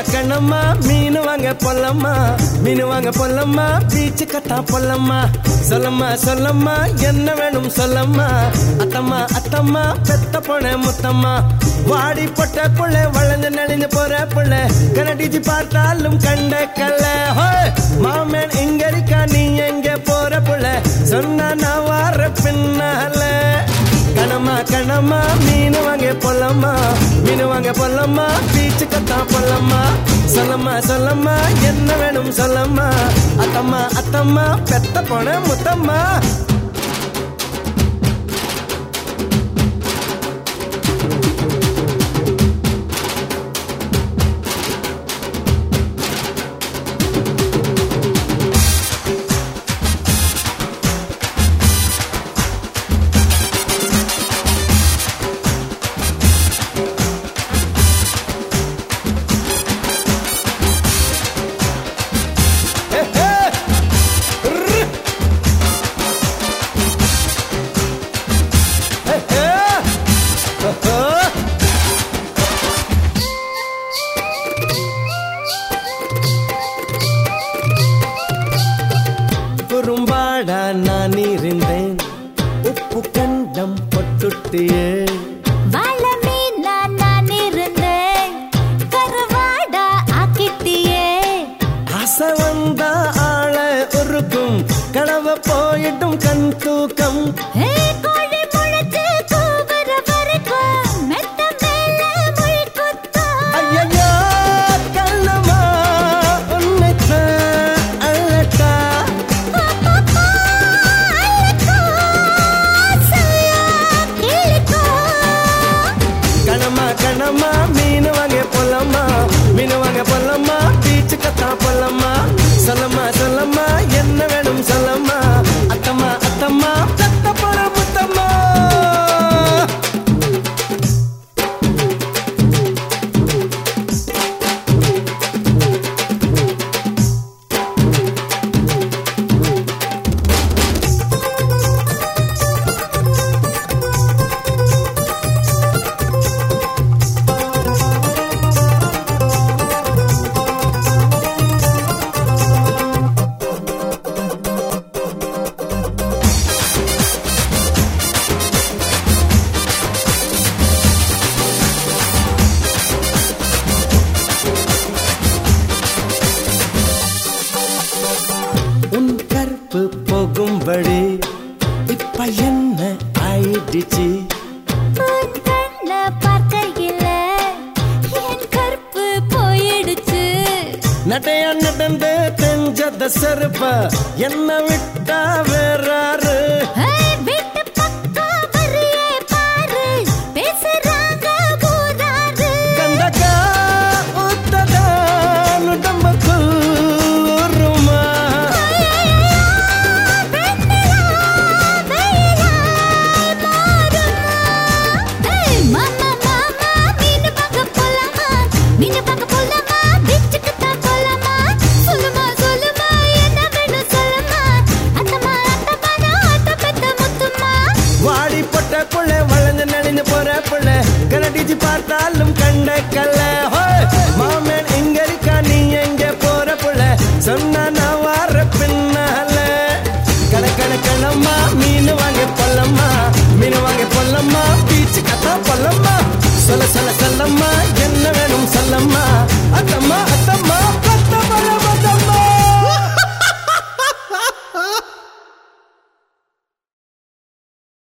கண்ணம்மா மீன் வாங்க பொல்லம்மா மீன் வாங்க பொல்லம்மா பீச்சு கத்தா பொல்லம்மா சொல்லம்மா சொல்லம்மா என்ன வேணும் சொல்லம்மா அத்தம்மா அத்தம்மா பெத்த பொண்ண முத்தம்மா வாடி பொட்ட புள்ள வளைஞ்சு நெளிஞ்சு போற புள்ள கனடிச்சு பார்த்தாலும் கண்ட கல்ல மாமன் எங்க இருக்கா நீ எங்க போற புள்ள சொன்னா நான் வார பின்னால கணமா கணமா மீன் வாங்க பொல்லம்மா மீன் வாங்க பொல்லம்மா பீச்சு கத்தா பொல்லம்மா சொல்லம்மா சொல்லம்மா என்ன வேணும் சொல்லம்மா அத்தம்மா அத்தம்மா பெத்த பொண்ண முத்தம்மா குறும்பாடா நான் இருந்தேன் உப்பு கண்டம் பொட்டுட்டியே வாழ மீனா நான் இருந்தேன் கருவாடா ஆக்கிட்டியே ஆசை வந்தா ஆள உருக்கும் கனவு போயிட்டும் கண் தூக்கம் கோழி முளைச்சு கூவுற வரைக்கும் மெத்த மேல முள் குத்தும் ஐயையோ கண்ணம்மா உன்னைத்தான் அழட்டா கணமா கணமா மீன் வாங்க பொல்லம்மா மீன் வாங்க பொல்லம்மா பீச்சு கத்தா பொல்லம்மா சொல்லம்மா சொல்லம்மா என்ன வேணும் சொல்லம்மா அத்தம்மா அத்தம்மா பெத்த பொற முத்தம்மா உன் கற்பு போகும்படி இப்ப என்ன ஆயிடுச்சு உன் கண்ண பார்க்கையில என் கற்பு போயிடுச்சு நட்டையா நடந்து தெஞ்சத செருப்ப என்ன விட்டா வேறாரு வீட்டு பக்கம் வரியே பாரு பேசுறாங்க ஊராரு கண்டக்கா உத்ததா உடம்புக்குள் ஊருமா வாடி பொட்ட புள்ள வளைஞ்சு நெளிஞ்சு போற புள்ள கனடிச்சு பார்த்தாலும் கண்ட கல்ல மாமன் எங்க இருக்கா நீ எங்க போற புள்ள சொன்னா நான் வார பின்னால கணக்கணக்கணம்மா மீன் வாங்க பொல்லம்மா மீன் வாங்க பொல்லம்மா பீச்சு கத்தா பொல்லம்மா சொல்ல சொல்ல சொல்லம்மா